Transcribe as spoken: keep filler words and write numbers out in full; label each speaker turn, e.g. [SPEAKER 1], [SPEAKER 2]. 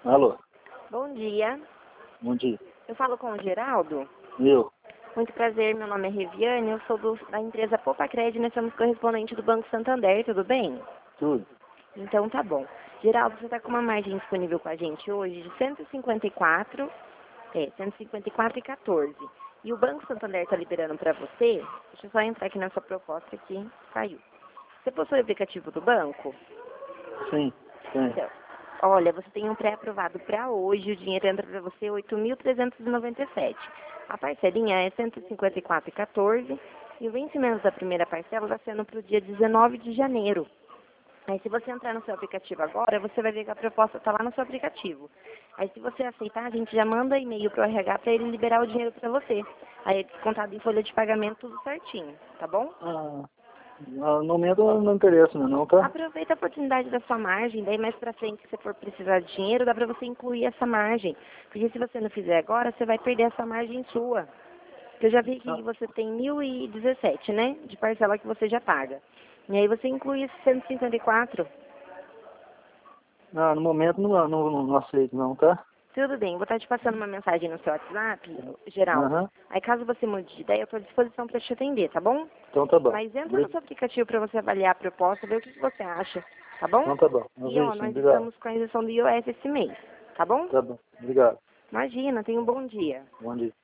[SPEAKER 1] Alô,
[SPEAKER 2] Bom dia.
[SPEAKER 1] bom dia.
[SPEAKER 2] Eu falo com o Geraldo.
[SPEAKER 1] Eu?
[SPEAKER 2] Muito prazer, meu nome é Reviane, eu sou do- da empresa Popacred, nós somos correspondente do Banco Santander, tudo bem?
[SPEAKER 1] Tudo?
[SPEAKER 2] Então tá bom. Geraldo, você está com uma margem disponível com a gente hoje de cento e cinquenta e quatro, é, cento e cinquenta e quatro e quatorze. E o Banco Santander está liberando para você, deixa eu só entrar aqui na sua proposta que saiu. Você possui o aplicativo do banco?
[SPEAKER 1] Sim, sim.
[SPEAKER 2] Então, olha, você tem um pré-aprovado para hoje, o dinheiro entra para você oito mil trezentos e noventa e sete. A parcelinha é cento e cinquenta e quatro e quatorze e o vencimento da primeira parcela está sendo para o dia dezenove de janeiro. Aí se você entrar no seu aplicativo agora, você vai ver que a proposta está lá no seu aplicativo. Aí se você aceitar, a gente já manda e-mail para o R H para ele liberar o dinheiro para você. Aí é descontado em folha de pagamento tudo certinho, tá bom?
[SPEAKER 1] Ah, no momento não interessa, não, tá?
[SPEAKER 2] Aproveita a oportunidade da sua margem, daí mais pra frente, se você for precisar de dinheiro, dá pra você incluir essa margem. Porque se você não fizer agora, você vai perder essa margem sua. Eu já vi
[SPEAKER 1] Ah,
[SPEAKER 2] que você tem mil e dezessete, né? De parcela que você já paga. E aí você inclui esse cento e cinquenta e quatro.
[SPEAKER 1] não, no momento não, não, não aceito, não, tá?
[SPEAKER 2] Tudo bem, vou estar te passando uma mensagem no seu WhatsApp, Geraldo.
[SPEAKER 1] Aham,
[SPEAKER 2] Aí caso você mude de ideia, eu estou à disposição para te atender, tá bom?
[SPEAKER 1] então tá bom.
[SPEAKER 2] Mas entra no
[SPEAKER 1] Obri-
[SPEAKER 2] seu aplicativo para você avaliar a proposta, ver o que que você acha, tá bom?
[SPEAKER 1] Então tá bom. Eu
[SPEAKER 2] E ó,
[SPEAKER 1] vejo sim,
[SPEAKER 2] nós
[SPEAKER 1] obrigado.
[SPEAKER 2] estamos com a isenção do I O S esse mês, tá bom?
[SPEAKER 1] Tá bom, obrigado.
[SPEAKER 2] Imagina, tenha um bom dia.
[SPEAKER 1] Bom dia.